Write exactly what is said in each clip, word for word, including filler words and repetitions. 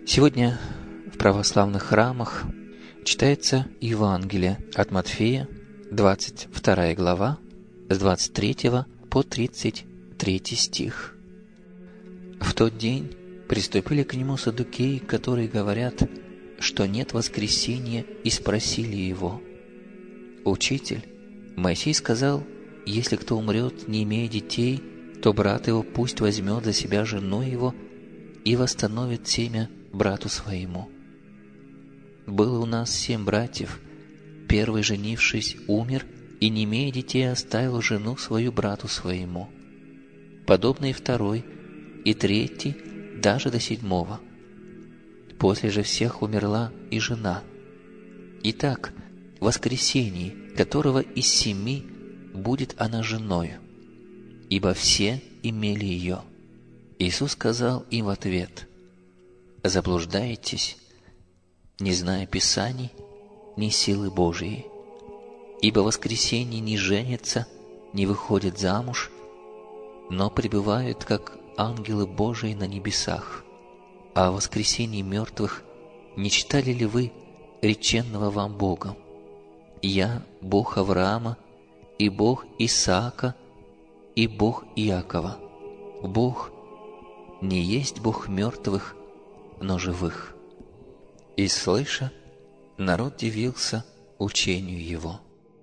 Сегодня в православных храмах читается Евангелие от Матфея, двадцать вторая глава, с двадцать третьего по тридцать третий стих. В тот день приступили к нему саддукеи, которые говорят, что нет воскресения, и спросили его: «Учитель, Моисей сказал, если кто умрет, не имея детей, то брат его пусть возьмет за себя жену его и восстановит семя брату своему. Было у нас семь братьев, первый, женившись, умер, и, не имея детей, оставил жену свою брату своему. Подобно и второй, и третий, даже до седьмого. После же всех умерла и жена. Итак, в воскресении, которого из семи будет она женою, ибо все имели ее». Иисус сказал им в ответ: «Заблуждаетесь, не зная Писаний, ни силы Божией. Ибо в воскресенье не женятся, не выходят замуж, но пребывают, как ангелы Божии на небесах. А в воскресенье мертвых не читали ли вы реченного вам Богом: «Я Бог Авраама, и Бог Исаака, и Бог Иакова»? Бог не есть Бог мертвых, но живых». И, слыша, народ дивился учению его.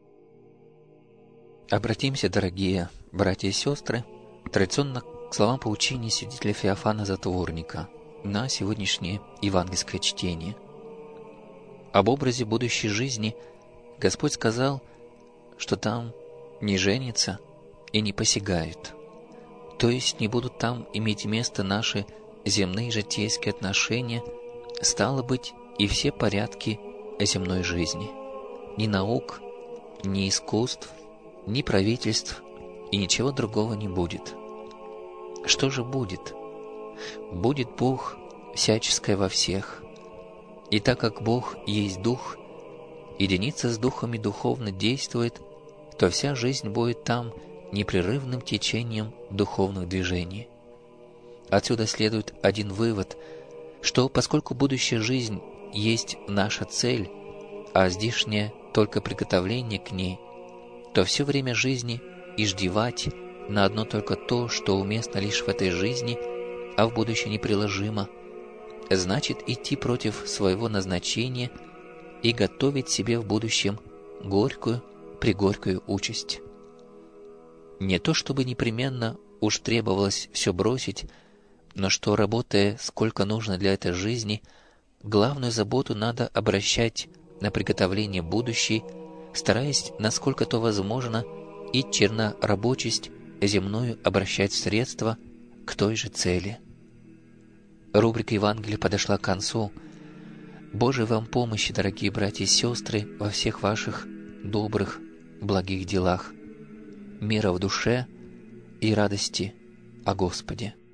Обратимся, дорогие братья и сестры, традиционно к словам поучения святителя Феофана Затворника на сегодняшнее евангельское чтение. Об образе будущей жизни Господь сказал, что там не женятся и не посягают, то есть не будут там иметь место наши земные житейские отношения, стало быть, и все порядки земной жизни. Ни наук, ни искусств, ни правительств и ничего другого не будет. Что же будет? Будет Бог всяческое во всех. И так как Бог есть Дух, единица с Духом и духовно действует, то вся жизнь будет там непрерывным течением духовных движений. Отсюда следует один вывод, что поскольку будущая жизнь есть наша цель, а здешнее только приготовление к ней, то все время жизни иждевать на одно только то, что уместно лишь в этой жизни, а в будущее неприложимо, значит идти против своего назначения и готовить себе в будущем горькую, пригорькую участь. Не то чтобы непременно уж требовалось все бросить, но что, работая сколько нужно для этой жизни, главную заботу надо обращать на приготовление будущей, стараясь, насколько то возможно, и чернорабочесть земную обращать в средства к той же цели. Рубрика Евангелия подошла к концу. Божией вам помощи, дорогие братья и сестры, во всех ваших добрых, благих делах, мира в душе и радости о Господе.